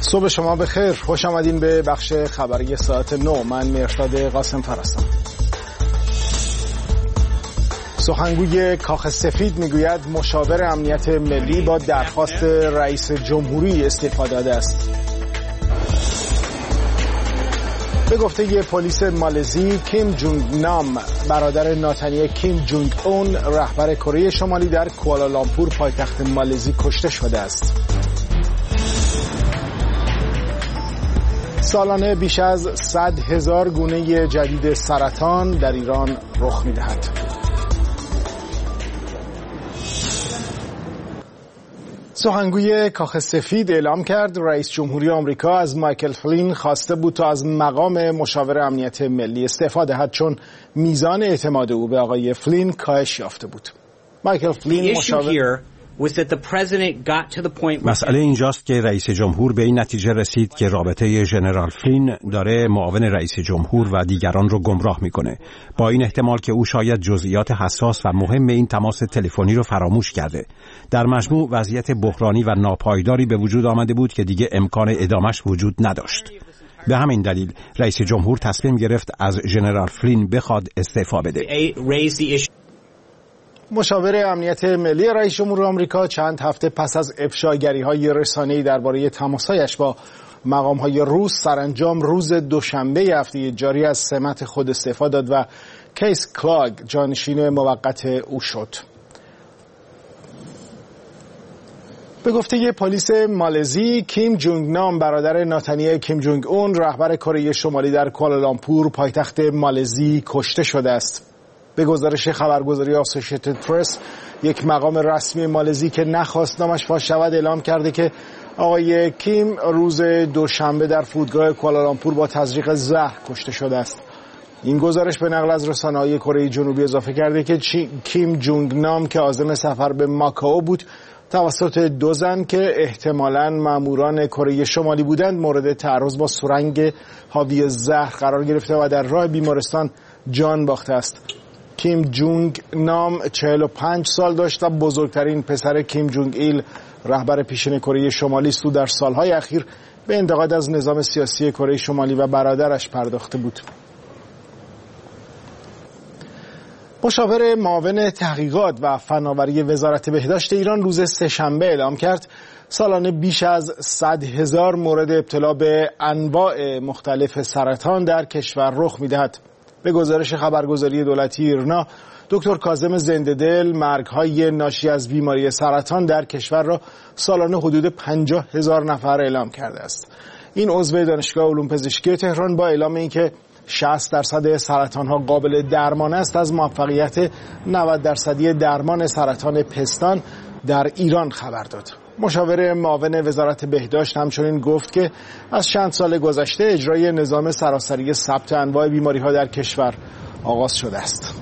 صبح شما بخیر، خوش آمدین به بخش خبری ساعت 9. من مرشاد قاسم هستم. سخنگوی کاخ سفید میگوید مشاور امنیت ملی با درخواست رئیس جمهوری استعفا داده است. به گفته پلیس مالزی، کیم جونگ نام برادر ناتنی کیم جونگ اون رهبر کره شمالی در کوالالامپور پایتخت مالزی کشته شده است. سالانه بیش از 100,000 گونه جدید سرطان در ایران رخ می‌دهد. سخنگوی کاخ سفید اعلام کرد رئیس جمهوری آمریکا از مایکل فلین خواسته بود تا از مقام مشاور امنیت ملی استعفا دهد، چون میزان اعتماد او به آقای فلین کاهش یافته بود. مایکل فلین مشاور مسئله اینجاست که رئیس جمهور به این نتیجه رسید که رابطه ژنرال فلین داره معاون رئیس جمهور و دیگران رو گمراه میکنه، با این احتمال که او شاید جزئیات حساس و مهم این تماس تلفنی رو فراموش کرده. در مجموع وضعیت بحرانی و ناپایداری به وجود آمده بود که دیگه امکان ادامش وجود نداشت. به همین دلیل رئیس جمهور تصمیم گرفت از ژنرال فلین بخواد استعفا بده. مشاور امنیت ملی رئیس جمهور آمریکا چند هفته پس از افشاگری‌های رسانه‌ای درباره تماس‌هایش با مقام‌های روس سرانجام روز دوشنبه هفته جاری از سمت خود استعفا داد و کیس کلاگ جانشین موقت او شد. به گفته پلیس مالزی، کیم جونگ نام برادر ناتنی کیم جونگ اون رهبر کره شمالی در کوالالامپور پایتخت مالزی کشته شده است. به گزارش خبرگزاری آسوشیتد پرس، یک مقام رسمی مالزی که نخواست نامش فاش شود اعلام کرده که آقای کیم روز دوشنبه در فرودگاه کوالالامپور با تزریق زهر کشته شده است. این گزارش به نقل از رسانه‌های کره جنوبی اضافه کرده که کیم جونگ نام که عازم سفر به ماکائو بود توسط دو زن که احتمالاً ماموران کره شمالی بودند مورد تعرض با سرنگ حاوی زهر قرار گرفته و در راه بیمارستان جان باخته است. کیم جونگ نام 45 سال داشت و بزرگترین پسر کیم جونگ ایل رهبر پیشین کره شمالی است. او در سالهای اخیر به انتقاد از نظام سیاسی کره شمالی و برادرش پرداخته بود. مشاور معاون تحقیقات و فناوری وزارت بهداشت ایران روز سه‌شنبه اعلام کرد سالانه بیش از 100,000 مورد ابتلا به انواع مختلف سرطان در کشور رخ می‌دهد. به گزارش خبرگزاری دولتی ایرنا، دکتر کاظم زنده‌دل مرگ‌های ناشی از بیماری سرطان در کشور را سالانه حدود 50,000 نفر اعلام کرده است. این عضو دانشگاه علوم پزشکی تهران با اعلام اینکه 60% سرطان‌ها قابل درمان است، از موفقیت 90% درمان سرطان پستان در ایران خبر داد. مشاور معاون وزارت بهداشت همچنین گفت که از چند سال گذشته اجرای نظام سراسری ثبت انواع بیماری‌ها در کشور آغاز شده است.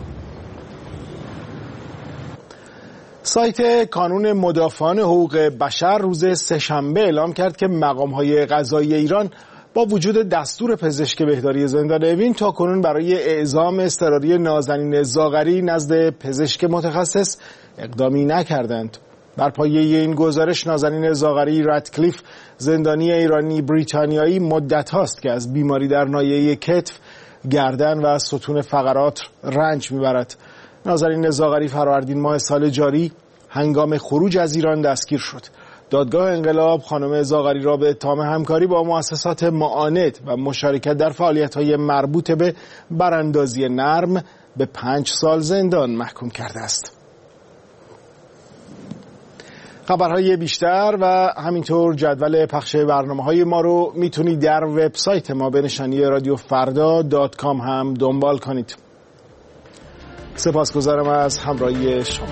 سایت کانون مدافعان حقوق بشر روز سه‌شنبه اعلام کرد که مقام‌های قضایی ایران با وجود دستور پزشک بهداری زندان اوین تاکنون برای اعزام اضطراری نازنین زاغری نزد پزشک متخصص اقدامی نکردند. بر پایه این گزارش نازنین زاغری رادکلیف، زندانی ایرانی بریتانیایی، مدت هاست که از بیماری در ناحیه کتف، گردن و ستون فقرات رنج میبرد. نازنین زاغری فروردین ماه سال جاری هنگام خروج از ایران دستگیر شد. دادگاه انقلاب خانم زاغری را به اتهام همکاری با مؤسسات معاند و مشارکت در فعالیت‌های مربوط به براندازی نرم به 5 سال زندان محکوم کرده است. خبرهای بیشتر و همینطور جدول پخش برنامه‌های ما رو میتونید در وبسایت ما به نشانی radiofrda.com هم دنبال کنید. سپاسگزارم از همراهی شما.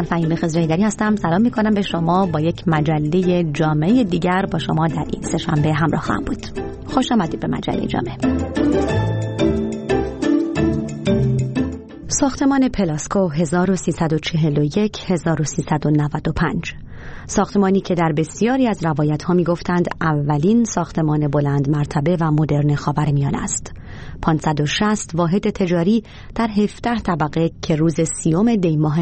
فهیمه خضرایی‌گری هستم. سلام میکنم به شما. با یک مجله جامعه دیگر با شما در این سه‌شنبه همراه خواهم بود. خوش آمدید به مجله جامعه. ساختمان پلاسکو 1341-1395 ساختمانی که در بسیاری از روایت‌ها می‌گفتند اولین ساختمان بلند مرتبه و مدرن خاورمیانه است. 560 واحد تجاری در 17 طبقه که روز 30 دی ماه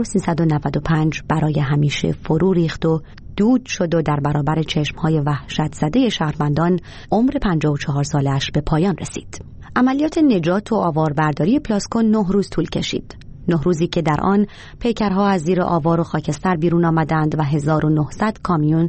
1395 برای همیشه فرو ریخت و دود شد و در برابر چشم‌های وحشت زده شهروندان عمر 54 سالش به پایان رسید. عملیات نجات و آواربرداری پلاسکو 9 روز طول کشید. 9 روزی که در آن پیکرها از زیر آوار و خاکستر بیرون آمدند و 1900 کامیون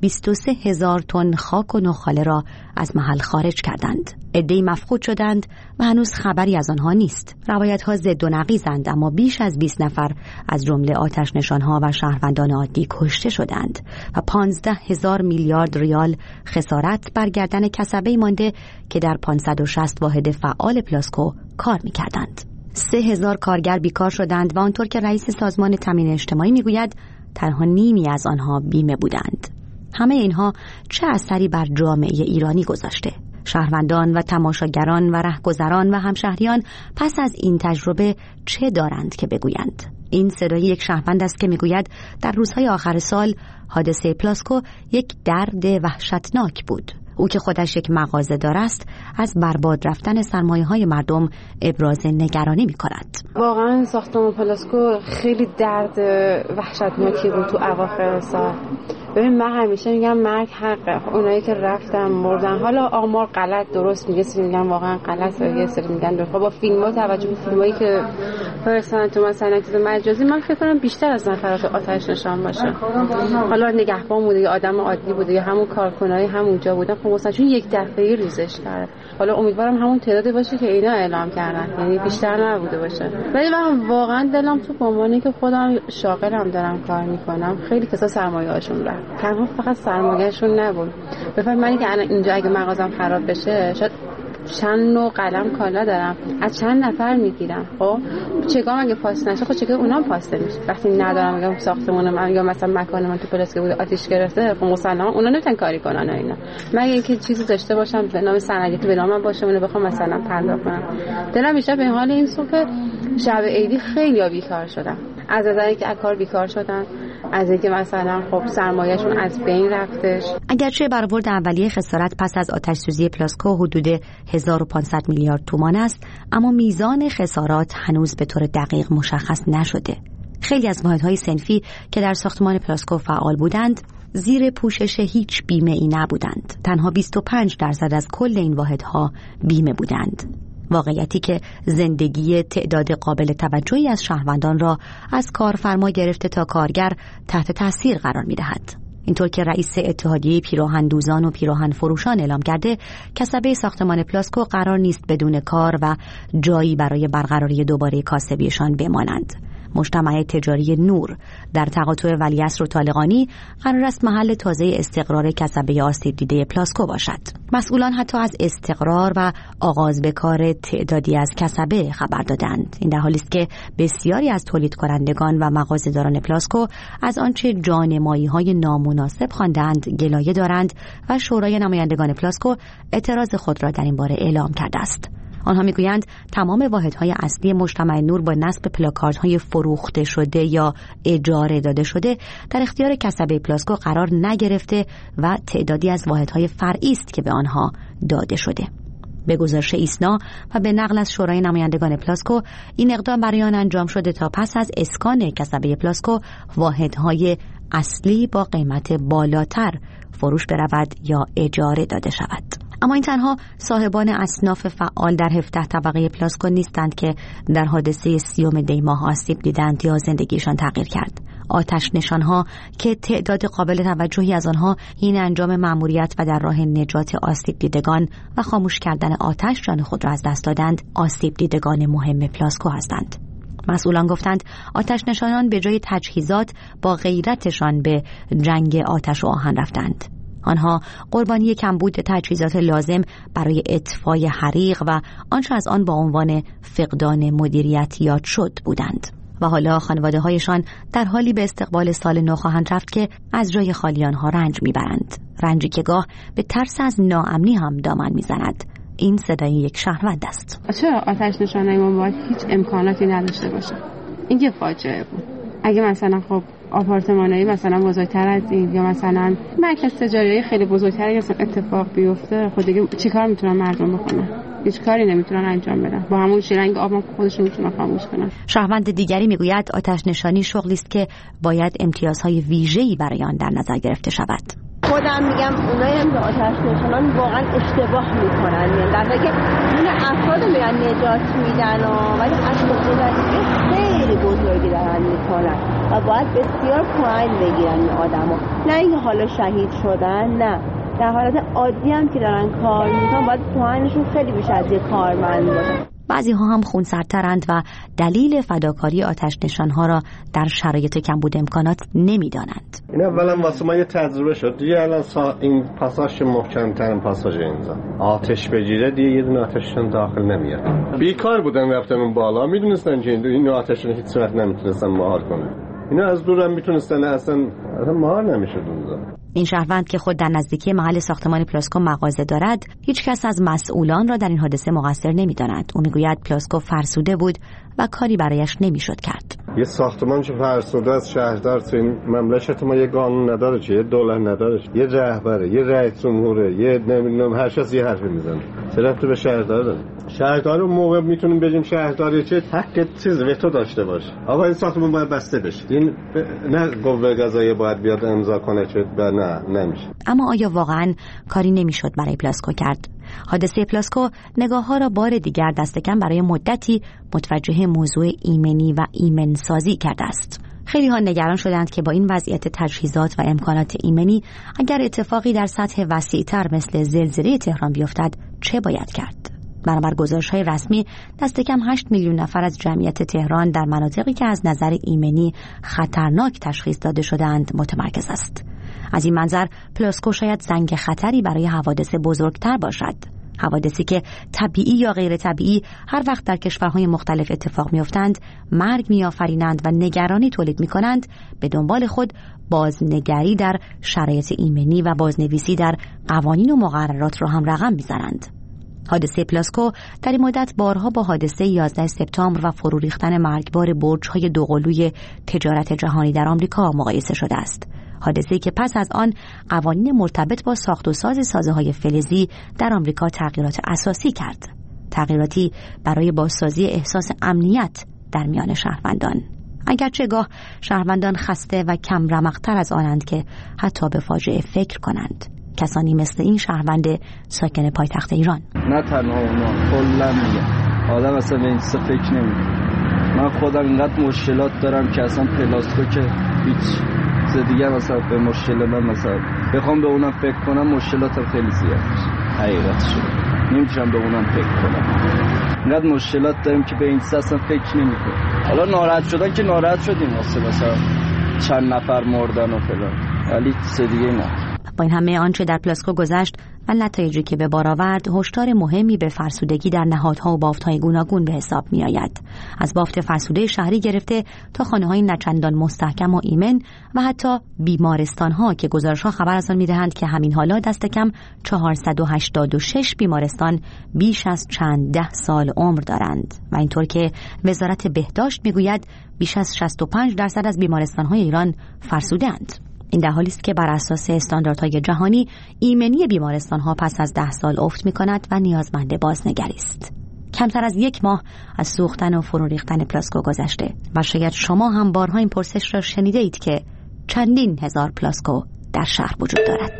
23,000 تن خاک و نخاله را از محل خارج کردند. عده‌ای مفقود شدند و هنوز خبری از آنها نیست. روایت‌ها ضد و نقیضند، اما بیش از 20 نفر از جمله آتش نشان‌ها و شهروندان عادی کشته شدند و 15,000 میلیارد ریال خسارت بر گردن کسبه‌ای مانده که در 560 واحد فعال پلاسکو کار می‌کردند. 3,000 کارگر بیکار شدند و آنطور که رئیس سازمان تامین اجتماعی میگوید تنها نیمی از آنها بیمه بودند. همه اینها چه اثری بر جامعه ایرانی گذاشته؟ شهروندان و تماشاگران و رهگذران و همشهریان پس از این تجربه چه دارند که بگویند؟ این صدای یک شهروند است که میگوید در روزهای آخر سال حادثه پلاسکو یک درد وحشتناک بود. او که خودش یک مغازه‌دار است از برباد رفتن سرمایه‌های مردم ابراز نگرانی می‌کند. واقعا ساختمان پلاسکو خیلی درد وحشتناکی بود تو اواخر سال. ببین من همیشه میگم مرگ حقه. اونایی که رفتن مردن، حالا آمار غلط درست میگه، سری میگن واقعا غلط، یه سری میگن درست. با فیلم‌ها توجه به فیلمایی که فرستادن تو مثلا چیز مجازی، من فکر کنم بیشتر از نفرات آتش نشان باشه. حالا نگهبان بوده یا آدم عادی بوده یا همون کارکنای همونجا بودن، خب مثلا چون یک دفعه‌ای ریزش کرد. حالا امیدوارم همون تعدادی باشه که اینا اعلام کردن، یعنی بیشتر نبوده باشه. ولی من واقعا دلم تو بمونه که خودم شاغلم دارم کار میکنم، خیلی کسا سرمایه‌هاشون رفت. تنها فقط سرمایه‌شون نبود. بفرمایید من که الان اینجا اگه مغازم خراب بشه، شاید چند نوع قلم کالا دارم، از چند نفر میگیرم. خب چگاه اگه پاس نشه، خب چگاه اونام پاس نمیشه. وقتی ندارم، میگم ساختمون من یا مثلا مکان من تو پلاسکو بود آتش گرفته، خب مسلما اونا نمیتونن کاری کنن اینا. مگه اینکه چیزی داشته باشم به نام سنگی به نامم باشه، اونو بخوام مثلا پرداخت کنم. دلم میشه به حال این سو که شب عیدی خیلی بیکار شدن. از نظری که از کار بیکار شدن، از اینکه مثلا خب سرمایه‌شون از بین رفتش. اگرچه برآورد اولیه خسارت پس از آتش‌سوزی پلاسکو حدود 1500 میلیارد تومان است، اما میزان خسارات هنوز به طور دقیق مشخص نشده. خیلی از واحدهای صنفی که در ساختمان پلاسکو فعال بودند زیر پوشش هیچ بیمه‌ای نبودند. تنها 25% از کل این واحدها بیمه بودند. واقعیتی که زندگی تعداد قابل توجهی از شهروندان را از کارفرما گرفته تا کارگر تحت تاثیر قرار می‌دهد. اینطور که رئیس اتحادیه پیراهندوزان و پیراهن فروشان اعلام کرده، کسبه ساختمان پلاسکو قرار نیست بدون کار و جایی برای برقراری دوباره کاسبیشان بمانند. مجتمع تجاری نور در تقاطع ولیعصر و طالقانی قرار است محل تازه استقرار کسبه آسیب دیده پلاسکو باشد. مسئولان حتی از استقرار و آغاز به کار تعدادی از کسبه خبر دادند. این در حالی است که بسیاری از تولید کنندگان و مغازه‌داران پلاسکو از آنچه جانمایی‌های نامناسب خواندند گلایه دارند و شورای نمایندگان پلاسکو اعتراض خود را در این باره اعلام کرده است. آنها میگویند تمام واحدهای اصلی مجتمع نور با نصب پلاکاردهای فروخته شده یا اجاره داده شده در اختیار کسبه پلاسکو قرار نگرفته و تعدادی از واحدهای فرعی است که به آنها داده شده. به گزارش ایسنا و به نقل از شورای نمایندگان پلاسکو، این اقدام برای آن انجام شده تا پس از اسکان کسبه پلاسکو واحدهای اصلی با قیمت بالاتر فروش برود یا اجاره داده شود. اما این تنها صاحبان اصناف فعال در 17 طبقه پلاسکو نیستند که در حادثه 30 دی ماه آسیب دیدند یا زندگیشان تغییر کرد. آتش نشانها که تعداد قابل توجهی از آنها این انجام مأموریت و در راه نجات آسیب دیدگان و خاموش کردن آتش جان خود را از دست دادند، آسیب دیدگان مهم پلاسکو هستند. مسئولان گفتند آتش نشانان به جای تجهیزات با غیرتشان به جنگ آتش و آهن رفتند. آنها قربانی کمبود تجهیزات لازم برای اطفای حریق و آنچه از آن با عنوان فقدان مدیریت یاد شد بودند. و حالا خانواده هایشان در حالی به استقبال سال نو خواهند رفت که از جای خالی آنها رنج میبرند، رنجی که گاه به ترس از ناامنی هم دامن میزند. این صدای یک شهروند است. چرا آتش نشانی ما باید هیچ امکاناتی نداشته باشه؟ این که فاجعه بود. اگه مثلا خب آپارتمانایی مثلا بزرگتر از این یا مثلا مرکز تجاری خیلی بزرگتری مثلا اتفاق بیفته، خب دیگه چیکار میتونن مردم بکنن؟ هیچ کاری نمیتونن انجام بدن. با همون شیرنگ آب خودشون میتونن خاموش کنن. شهروند دیگری میگوید آتش نشانی شغلی است که باید امتیازهای ویژه‌ای برای آن در نظر گرفته شود. خودم میگم اونایی هم که آتش نشانان واقعا اشتباه میکنن، یعنی در حالی که این افراد رو میرن نجات میدن ولی اشتباهی خیلی بزرگی دارن میکنن و باید بسیار پایین بگیرن این آدما. نه اینکه حالا شهید شدن، نه، در حالت عادی هم که دارن کار میکنن باید پایینشون خیلی بیشتر از یه کارمند باشه. بعضی ها هم خونسردترند و دلیل فداکاری آتش نشانها را در شرایط کمبود امکانات نمیدانند. این اولا واسه ما یه تجربه شد دیگه. الان این پاساژ محکم‌ترین پاساژ اینجا آتش بگیره دیگه یه دونه آتششون داخل نمیاد. بیکار بودن رفتن اون بالا، میدونستن که این آتششون هیچ وقت نمیتونستن مهار کنه. اینا از دور هم میتونستن اصلا مهار نمیشد اونجا. این شهروند که خود در نزدیکی محل ساختمان پلاسکو مغازه دارد، هیچ کس از مسئولان را در این حادثه مقصر نمی‌داند. او میگوید پلاسکو فرسوده بود و کاری برایش نمیشد کرد. یه ساختمان که فرسوده از شهردار تو این مملکت ما یه قانون نداره، چه یه دولت نداره، یه رهبره، یه رئیس جمهوره، یه نمیدونم هر کس یه حرفی میزنه. طرف تو به شهردار داره. شهردار اون موقع میتونیم بگیم شهرداری چه حق چیز وتو داشته باشه. آقا این ساختمان باید بسته بشه. این نه قوه قضاییه باید بیاد امضا کنه چه نه نمیشه. اما آیا واقعا کاری نمیشد برای پلاسکو کرد؟ حادثه پلاسکو نگاه‌ها را بار دیگر دست کم برای مدتی متوجه موضوع ایمنی و ایمنسازی کرده است. خیلی ها نگران شدند که با این وضعیت تجهیزات و امکانات ایمنی اگر اتفاقی در سطح وسیع‌تر مثل زلزله تهران بیفتد چه باید کرد؟ بنابر گزارش‌های رسمی دست کم 8 میلیون نفر از جمعیت تهران در مناطقی که از نظر ایمنی خطرناک تشخیص داده شدند متمرکز است. از این منظر پلاسکو شاید زنگ خطری برای حوادث بزرگتر باشد. حوادثی که طبیعی یا غیر طبیعی هر وقت در کشورهای مختلف اتفاق میافتند، مرگ میآفرینند و نگرانی تولید میکنند، به دنبال خود بازنگری در شرایط ایمنی و بازنویسی در قوانین و مقررات را هم رقم میزنند. حادثه پلاسکو در این مدت بارها با حادثه 11 سپتامبر و فرو ریختن مرگبار برج‌های دوقلوی تجارت جهانی در آمریکا مقایسه شده است. حادثه‌ای که پس از آن قوانین مرتبط با ساخت و ساز سازه‌های فلزی در آمریکا تغییرات اساسی کرد. تغییراتی برای بازسازی احساس امنیت در میان شهروندان. اگرچه گاه شهروندان خسته و کم رمق‌تر از آنند که حتی به فاجعه فکر کنند. کسانی مثل این شهروند ساکن پایتخت ایران. نه تنها اونا، کلا میگم آدم اصلا به این چیزا فکر نمی‌کنه. من خودم اینقدر مشکلات دارم که اصلا پلاسکو که هیچ دیگه مثلا به مشکل من مثلا بخوام به اونم فکر کنم مشکلاتم خیلی زیاد میشه. حقیقتش نمیتونم به اونم فکر کنم. اینقدر مشکلات داریم که به این چیزا اصلا فکر نمی‌کنم. حالا ناراحت شدن که ناراحت شدیم واسه مثلا چند نفر مردن و فلان، ولی چیز دیگه نه. با این همه آنچه در پلاسکو گذشت و نتایجی که به بار آورد، هشدار مهمی به فرسودگی در نهادها و بافت‌های گوناگون به حساب می‌آید. از بافت فرسوده شهری گرفته تا خانه‌های نچندان مستحکم و ایمن و حتی بیمارستان‌ها که گزارش‌ها خبر از آن می‌دهند که همین حالا دست کم 486 بیمارستان بیش از چند ده سال عمر دارند و اینطور که وزارت بهداشت می‌گوید بیش از 65% از بیمارستان‌های ایران فرسوده‌اند. این در حالی است که بر اساس استانداردهای جهانی ایمنی بیمارستان‌ها پس از 10 سال افت می‌کند و نیازمند بازنگری است. کمتر از 1 ماه از سوختن و فرو ریختن پلاسکو گذشته و شاید شما هم بارها این پرسش را شنیده اید که چندین هزار پلاسکو در شهر وجود دارد.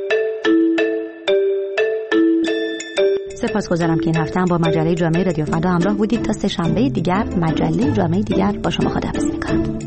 سپاسگزارم که این هفته هم با مجله جامعه رادیو فردا همراه بودید. تا سه شنبه دیگر مجله جامعه دیگر با شما خداحافظی می‌کنم.